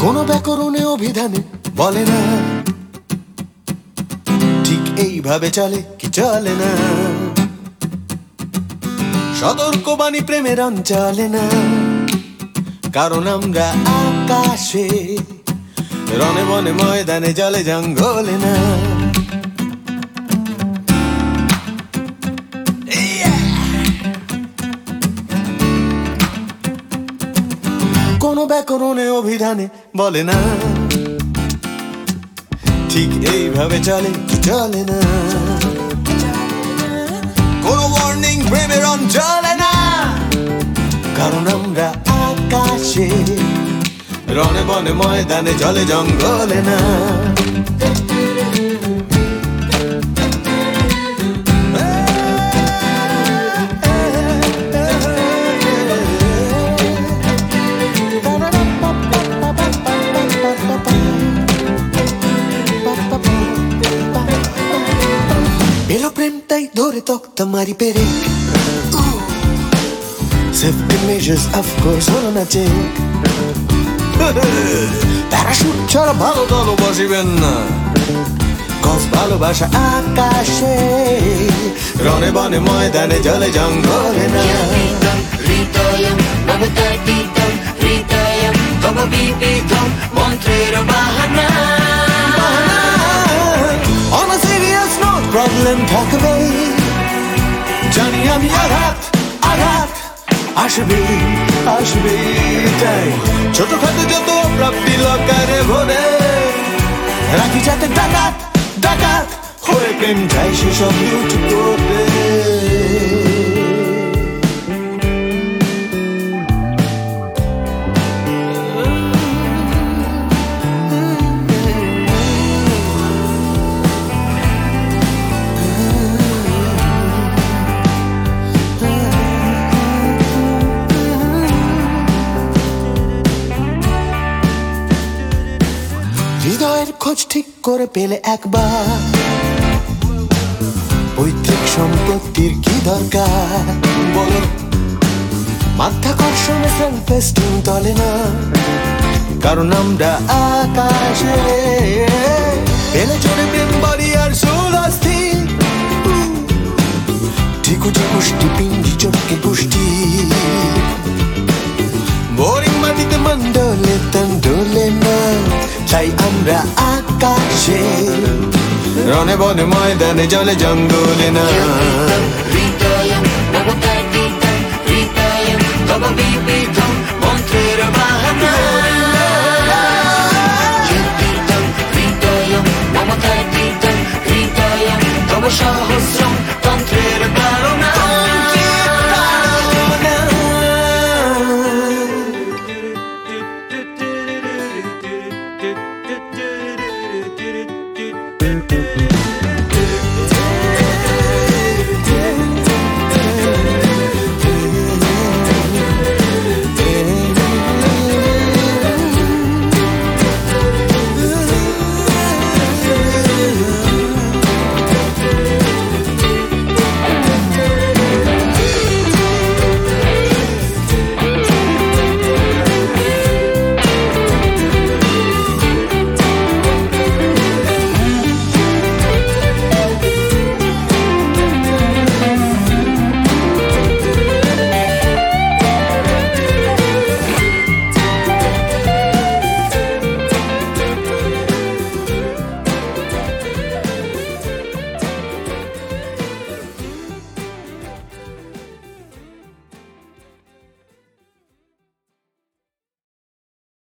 কোনো ব্যাকরণে অভিধানে বলে না, ঠিক এইভাবে চলে কি চলে না। সতর্কবাণী প্রেমের অঞ্চলে না, কারণ আমরা আকাশে, রনে বনে ময়দানে জলে জঙ্গলে না। কোনো ব্যাকরণে অভিধানে বলে না, ঠিক এইভাবে চলে কি চলে না। কোনো ওয়ার্নিং প্রেমের অঞ্চলে না, কারণ আমরা আকাশে, রনে বনে ময়দানে জলে জঙ্গলে না। এলো প্রেমটাই ধরে তক্তা মারি পেরে, সেফটি মেজার্স অফকোর্স হলো না চেক। প্যারাশুট ছাড়া ভালো দল বসিবেন না, কস ভালোবাসা আকাশে, রনে বনে ময়দানে জলে জঙ্গলে না। হৃদয়ম ভবতাতীতম হৃদয়ম তব বিবিধম মন্ত্রের বাহানা। On a serious note problem থাকবেই, জানি আমি আঘাত আঘাত আসবে আসবে, তাই ছোটখাটো যত প্রাপ্তি লকারে ভরে রাখি, যাতে ডাকাত ডাকাত হয়ে প্রেম যায় সেসব লুট করবে। হৃদয়ের খোঁজ ঠিক করে পেলে একবার, পৈতৃক সম্পত্তির কি দরকার বলো। মাধ্যাকর্ষণে সেলফ এস্টিম তলে না, কারণ আমরা আকাশে, পেলে চড়ে প্রেম বাড়ি আর সুলাস্থি, ঠিকুচি কুষ্টি পিঞ্জি চটকে কুষ্টি, বোরিং মাটিতে মন্ডলে তন্ডলে না, তাই আমরা আকাশে, রনে বনে ময়দানে জলে জঙ্গলে না। হৃদয়ম ভবতাতীতম হৃদয়ম তব বিবিধম মন্ত্রের বাহানা। হৃদয়ম ভবতাতীতম হৃদয়ম তব